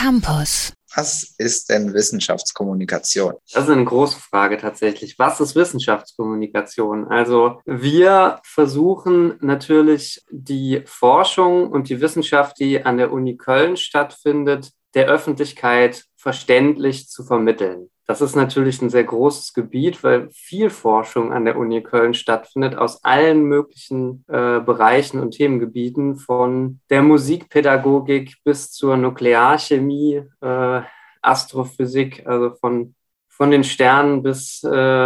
Campus. Was ist denn Wissenschaftskommunikation? Das ist eine große Frage tatsächlich. Was ist Wissenschaftskommunikation? Also wir versuchen natürlich die Forschung und die Wissenschaft, die an der Uni Köln stattfindet, der Öffentlichkeit verständlich zu vermitteln. Das ist natürlich ein sehr großes Gebiet, weil viel Forschung an der Uni Köln stattfindet aus allen möglichen Bereichen und Themengebieten, von der Musikpädagogik bis zur Nuklearchemie, Astrophysik, also von den Sternen bis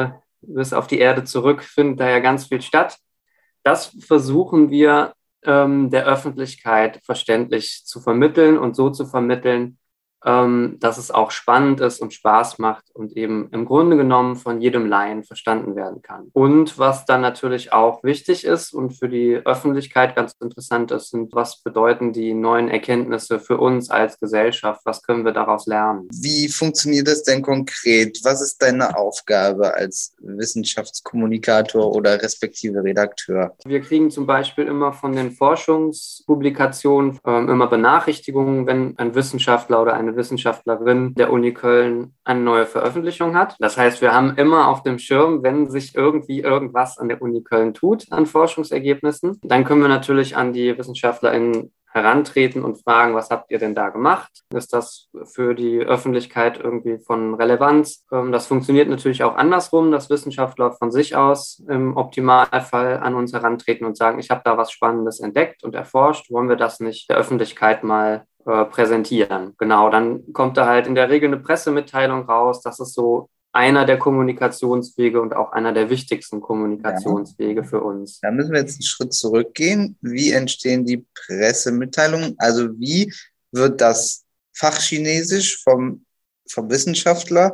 auf die Erde zurück, findet da ja ganz viel statt. Das versuchen wir der Öffentlichkeit verständlich zu vermitteln und so zu vermitteln, dass es auch spannend ist und Spaß macht und eben im Grunde genommen von jedem Laien verstanden werden kann. Und was dann natürlich auch wichtig ist und für die Öffentlichkeit ganz interessant ist, sind, was bedeuten die neuen Erkenntnisse für uns als Gesellschaft? Was können wir daraus lernen? Wie funktioniert das denn konkret? Was ist deine Aufgabe als Wissenschaftskommunikator oder respektive Redakteur? Wir kriegen zum Beispiel immer von den Forschungspublikationen immer Benachrichtigungen, wenn ein Wissenschaftler oder eine Wissenschaftlerin der Uni Köln eine neue Veröffentlichung hat. Das heißt, wir haben immer auf dem Schirm, wenn sich irgendwie irgendwas an der Uni Köln tut, an Forschungsergebnissen, dann können wir natürlich an die WissenschaftlerInnen herantreten und fragen, was habt ihr denn da gemacht? Ist das für die Öffentlichkeit irgendwie von Relevanz? Das funktioniert natürlich auch andersrum, dass Wissenschaftler von sich aus im Optimalfall an uns herantreten und sagen, ich habe da was Spannendes entdeckt und erforscht, wollen wir das nicht der Öffentlichkeit mal präsentieren? Genau, dann kommt da halt in der Regel eine Pressemitteilung raus. Das ist so einer der Kommunikationswege und auch einer der wichtigsten Kommunikationswege für uns. Da müssen wir jetzt einen Schritt zurückgehen. Wie entstehen die Pressemitteilungen? Also wie wird das Fachchinesisch vom Wissenschaftler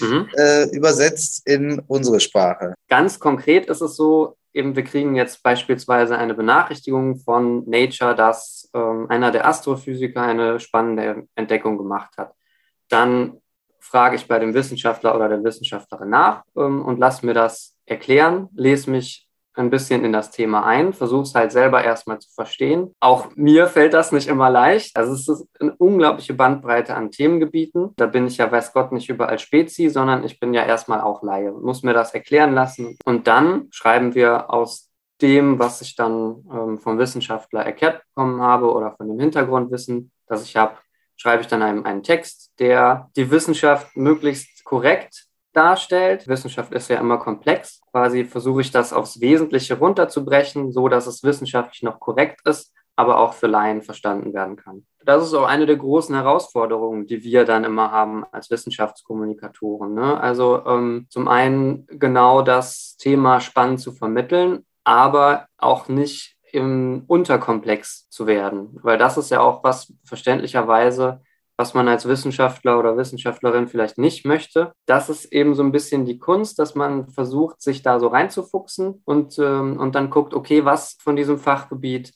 übersetzt in unsere Sprache? Ganz konkret ist es so, eben wir kriegen jetzt beispielsweise eine Benachrichtigung von Nature, dass einer der Astrophysiker eine spannende Entdeckung gemacht hat. Dann frage ich bei dem Wissenschaftler oder der Wissenschaftlerin nach und lasse mir das erklären, lese mich ein bisschen in das Thema ein, versuche es halt selber erstmal zu verstehen. Auch mir fällt das nicht immer leicht. Also es ist eine unglaubliche Bandbreite an Themengebieten. Da bin ich ja, weiß Gott, nicht überall Spezi, sondern ich bin ja erstmal auch Laie, muss mir das erklären lassen. Und dann schreiben wir aus dem, was ich dann vom Wissenschaftler erklärt bekommen habe oder von dem Hintergrundwissen, das ich habe, schreibe ich dann einen Text, der die Wissenschaft möglichst korrekt darstellt. Wissenschaft ist ja immer komplex. Quasi versuche ich das aufs Wesentliche runterzubrechen, so dass es wissenschaftlich noch korrekt ist, aber auch für Laien verstanden werden kann. Das ist auch eine der großen Herausforderungen, die wir dann immer haben als Wissenschaftskommunikatoren, ne? Also zum einen genau das Thema spannend zu vermitteln, aber auch nicht im Unterkomplex zu werden, weil das ist ja auch was verständlicherweise, was man als Wissenschaftler oder Wissenschaftlerin vielleicht nicht möchte. Das ist eben so ein bisschen die Kunst, dass man versucht, sich da so reinzufuchsen und dann guckt, okay, was von diesem Fachgebiet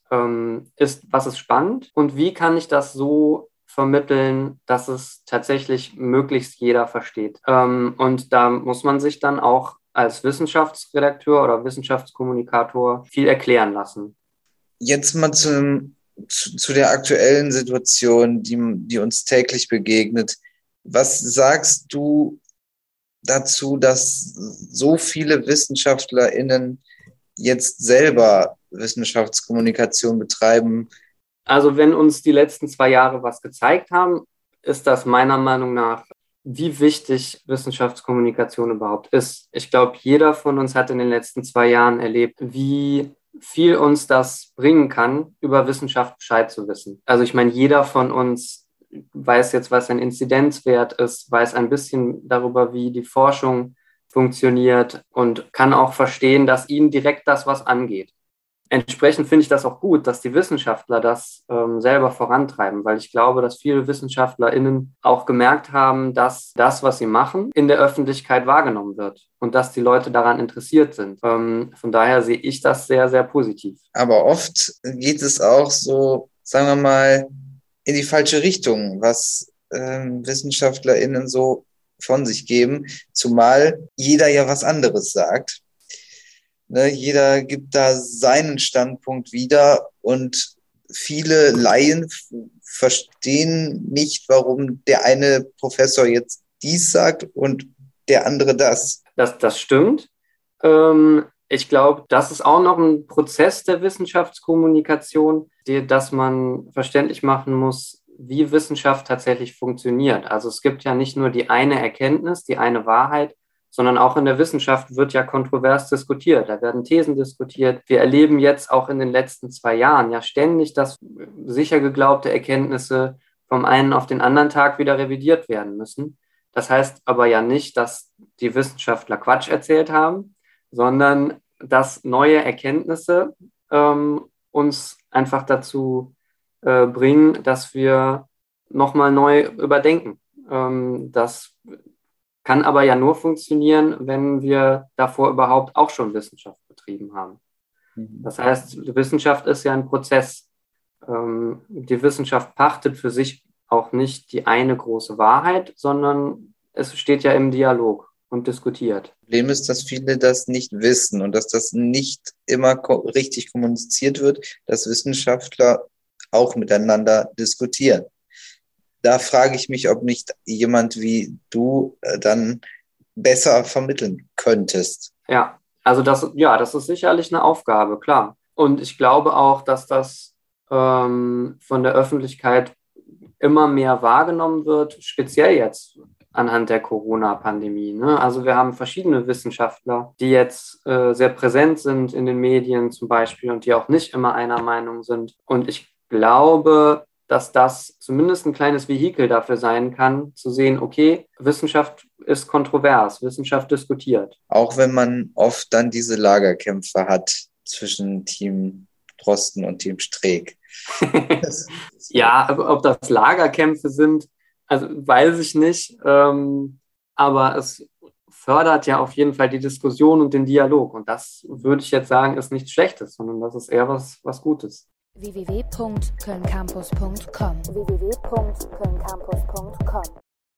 was ist spannend und wie kann ich das so vermitteln, dass es tatsächlich möglichst jeder versteht. Und da muss man sich dann auch als Wissenschaftsredakteur oder Wissenschaftskommunikator viel erklären lassen. Jetzt mal zu der aktuellen Situation, die uns täglich begegnet. Was sagst du dazu, dass so viele WissenschaftlerInnen jetzt selber Wissenschaftskommunikation betreiben? Also wenn uns die letzten 2 Jahre was gezeigt haben, ist das meiner Meinung nach, wie wichtig Wissenschaftskommunikation überhaupt ist. Ich glaube, jeder von uns hat in den letzten 2 Jahren erlebt, wie viel uns das bringen kann, über Wissenschaft Bescheid zu wissen. Also ich meine, jeder von uns weiß jetzt, was ein Inzidenzwert ist, weiß ein bisschen darüber, wie die Forschung funktioniert und kann auch verstehen, dass ihn direkt das was angeht. Entsprechend finde ich das auch gut, dass die Wissenschaftler das selber vorantreiben, weil ich glaube, dass viele WissenschaftlerInnen auch gemerkt haben, dass das, was sie machen, in der Öffentlichkeit wahrgenommen wird und dass die Leute daran interessiert sind. Von daher sehe ich das sehr, sehr positiv. Aber oft geht es auch so, sagen wir mal, in die falsche Richtung, was WissenschaftlerInnen so von sich geben, zumal jeder ja was anderes sagt. Ne, jeder gibt da seinen Standpunkt wieder und viele Laien verstehen nicht, warum der eine Professor jetzt dies sagt und der andere das. Das stimmt. Ich glaube, das ist auch noch ein Prozess der Wissenschaftskommunikation, dass man verständlich machen muss, wie Wissenschaft tatsächlich funktioniert. Also es gibt ja nicht nur die eine Erkenntnis, die eine Wahrheit, sondern auch in der Wissenschaft wird ja kontrovers diskutiert. Da werden Thesen diskutiert. Wir erleben jetzt auch in den letzten 2 Jahren ja ständig, dass sicher geglaubte Erkenntnisse vom einen auf den anderen Tag wieder revidiert werden müssen. Das heißt aber ja nicht, dass die Wissenschaftler Quatsch erzählt haben, sondern dass neue Erkenntnisse uns einfach dazu bringen, dass wir nochmal neu überdenken. Das kann aber ja nur funktionieren, wenn wir davor überhaupt auch schon Wissenschaft betrieben haben. Das heißt, Wissenschaft ist ja ein Prozess. Die Wissenschaft pachtet für sich auch nicht die eine große Wahrheit, sondern es steht ja im Dialog und diskutiert. Problem ist, dass viele das nicht wissen und dass das nicht immer richtig kommuniziert wird, dass Wissenschaftler auch miteinander diskutieren. Da frage ich mich, ob nicht jemand wie du dann besser vermitteln könntest. Ja, also das ist sicherlich eine Aufgabe, klar. Und ich glaube auch, dass das von der Öffentlichkeit immer mehr wahrgenommen wird, speziell jetzt anhand der Corona-Pandemie. Ne? Also wir haben verschiedene Wissenschaftler, die jetzt sehr präsent sind in den Medien zum Beispiel und die auch nicht immer einer Meinung sind. Und ich glaube, dass das zumindest ein kleines Vehikel dafür sein kann, zu sehen, okay, Wissenschaft ist kontrovers, Wissenschaft diskutiert. Auch wenn man oft dann diese Lagerkämpfe hat zwischen Team Drosten und Team Streeck. Ja, ob das Lagerkämpfe sind, also weiß ich nicht, aber es fördert ja auf jeden Fall die Diskussion und den Dialog. Und das würde ich jetzt sagen, ist nichts Schlechtes, sondern das ist eher was Gutes. www.kölncampus.com